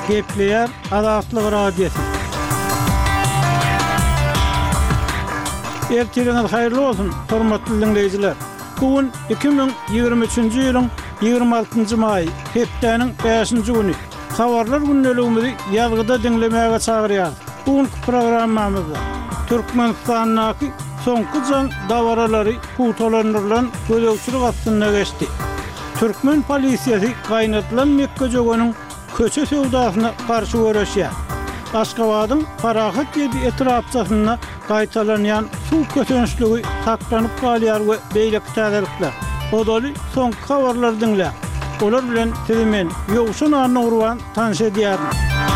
Gepleyer Azatlyk Radiosu. Ertiriniz hayırlı olsun, hormatly dinleyijiler. Bugün 2023-nji ýylyň 26-njy maý, hepdeniň 5-nji güni. Habarlar günnäligimizi ýazgyda dinlemäge çagyrýar. Bugünkü programmamyzda Türkmenistanyň soňky jaň dawaralary putolandyrylan gödekçilik astyna geçdi. Türkmen polisiýasy gaýnatylan Mekke jogonyň köçe sowdasyna garşy görüşýär. Aşgabatyň Parahat ýedi etrapçasyna gaýtalanýan suw kötençligi taklanyp galýar we beýlek täzelikler. Odaly soňky habarlar dinle. Olar bilen sizimen ýogşun anyny urwan tanış edýärim.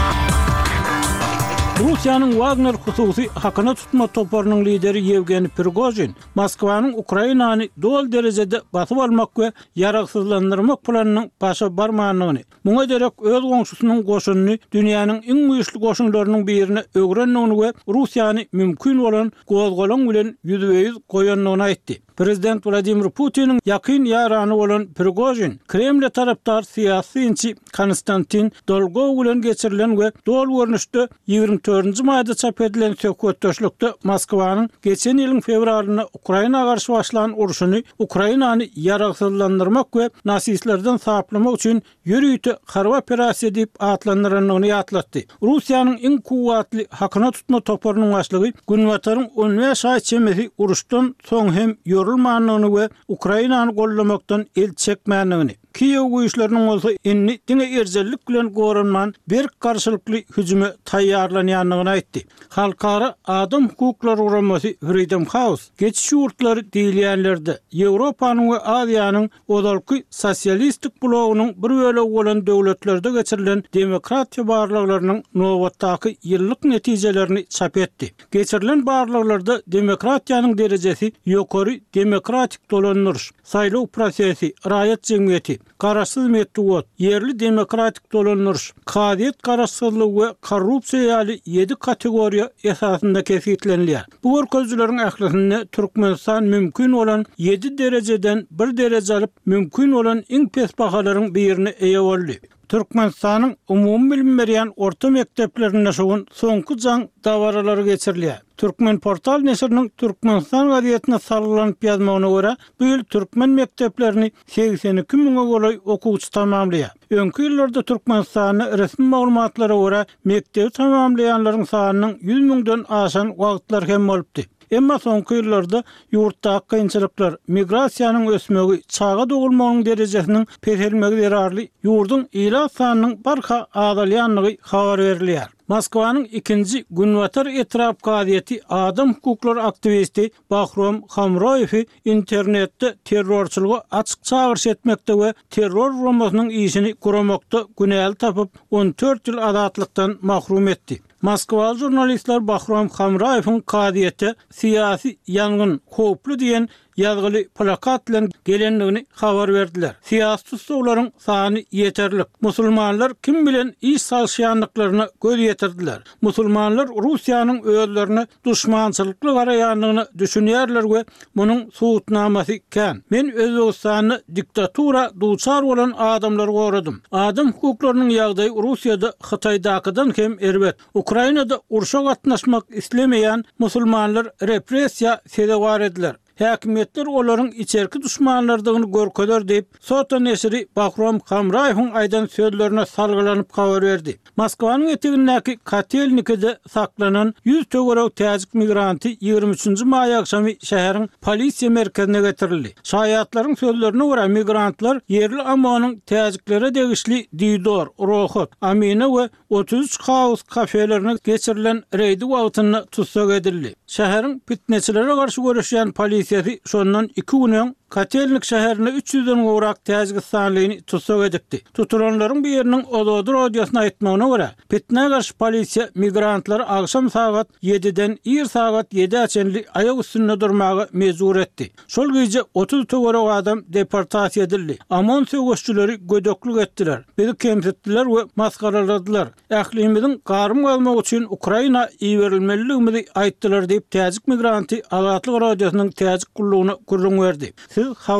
Rusiýanyň Wagner hususy hakyna tutma toparynyň lideri Yevgeniy Prigozhin Moskwanyň Ukrainany dol derejede basyp almak we ýaragsyzlandyrmak planynyň başa barmanyny, muňa derek öz goňşusynyň goşunyny dünýäniň iň güýçli goşunlarynyň birine öwrendigini we Rusiýany mümkin bolan gozgolan bilen ýüzbeýüz goýanlygyny aýtdy. Prezident Vladimir Putin'in yakın yarany bolan Prigozhin, Kreml tarapdar siýasyçy Konstantin Dolgov bilen geçirilen we dol görnüşde 24-nji maýda çap edilen söhbetdeşlikde Moskwanyň geçen ýylyň fevralyna Ukraina garşy başlanan uruşuny Ukrainany ýaragsyzlandyrmak we nasistlerden saplamak üçin ýürüýte harba operasiýa diýip atlandyrylyny ýatlatdy. Rusiýanyň iň kuwatly hakyna tutma toparynyň başlygy Günwataryň 15 aý çemesi uruşdan soň hem yorulmanlygyny we Ukrainany gollamakdan el çekmänligini, Kiýew güýçleriniň bolsa inni diňe erjellik bilen goranman bir garşylykly hüjüme taýýarlanýanlygyny aýtdy. Halkara Adam Hukuklary Guramasy Freedom House geçiş ýurtlary diýilýänlerde Ýewropanyň we Aziýanyň odalky sosialistik blogynyň bir bölegi bolan döwletlerde geçirilen demokratiýa barlyklarynyň nowatdaky ýyllyk netijelerini çap etdi. Geçirilen barlyklarda demokratiýanyň derejesi ýokary demokratik dolanýar, saýlaw prosesi, raýat jemgyýeti, garaşsyz metod, yerli demokratik dolanýar, kadiýet garaşsyzlygy we korrupsiýa ýaly 7 kategoriýa esasynda kesitlenýär. Bu görkezleriň ählisinde Türkmenistan mümkin bolan 7 derejeden 1 dereje alyp mümkin bolan iň pes bahalaryň birini eýe boldy. Türkmenistanyň umumy bilim berýän orta mekdeplerinde şoň soňky jaň dawaralary geçirilýär. Türkmen portal neşriniň Türkmenistan gazetine sarylanyp ýazmagyna görä, bu ýyl türkmen mekteplerini 82 miňe goly okuwçy tamamlaýar. Öňkü ýyllarda Türkmenistanyň resmi maglumatlara görä mektebi tamamlaýanlaryň sanynyň 100 miňden aşan wagtlar hem bolupdy. Emma soňky ýyllarda ýurtdaky kynçylyklar, migrasiýanyň ösmegi, çağa dogulmagyň derejesiniň peselmegi derarly ýurdun ila sanynyň barha azalýanlygy habar berilýär. Moskwanyň 2-nji Günwatar etrap gaziýeti adam hukuklary aktivisti Bahrom Hamroýew internetde terrorçylyga açyk çağırış etmekde we terror romasynyň işini guramakda günäl tapyp 14 ýyl azatlykdan mahrum etdi. Moskwa jurnalistler Bahrom Hamroýewiň gaziýete siýasy ýangyn howplu diýen ýazgyly plakat bilen gelenligini habar berdiler. Siýasy sowlaryň sany ýeterlik. Musulmanlar kim bilen iş salşýanlyklaryna göz ýetirdiler. Musulmanlar Rusiýanyň özlerine düşmançylykly garaýanlygyny düşünýärler we munyň suwutnamasy kän. Men Özbegistany diktatura duçar bolan adamlary goradym. Adam hukuklarynyň ýagdaýy Rusiýada Hytaýdakydan hem erbet. Ukrainada uruşa gatnaşmak islemeýän musulmanlar repressiýa sedewar ediler. Häkimetler olaryň içerki düşmanlardygyny görkezler diýip Sota neşri Bahrom Hamroýewiň aýdan sözlerine salgylanyp habar berdi. Moskwanyň etegindäki Kotelnikide saklanan 100 töwerek täzik migranty 23-nji maý akşamy şäheriň polisiýa merkezine getirildi. Şaýatlaryň sözlerine görä migrantlar yerli amanyň täziklere degişli Didor, Rohot, Amine we 33 House kafelerine geçirilen reýdi wagtyny tutsak edildi. Şäheriň fitneçilere garşy görüşýän polisiýasy şondan 2 günden Kotelnik şäherine 300'den gowrak täzik sanlygyny tutsak edipdi. Tutulanlaryň biriniň Ododur radiosyna aýtmagyna görä, fitne garşy polisiýa migrantlar akşam saat 7'den ir saat 7'e aýak üstünde durmagy mejbur etdi. Şol gece 30 töwerek adam deportasiýa edildi. Amon söwüşçüleri gödöklük etdiler. Bizi kemsitdiler we maskaraladylar. Ählimiziň garym galmak üçin Ukraina iýerilmeliligimizi aýtdylar diýip täzik migranty Azatlyk radiosynyň täzik gullugyna gurrun berdi. Siz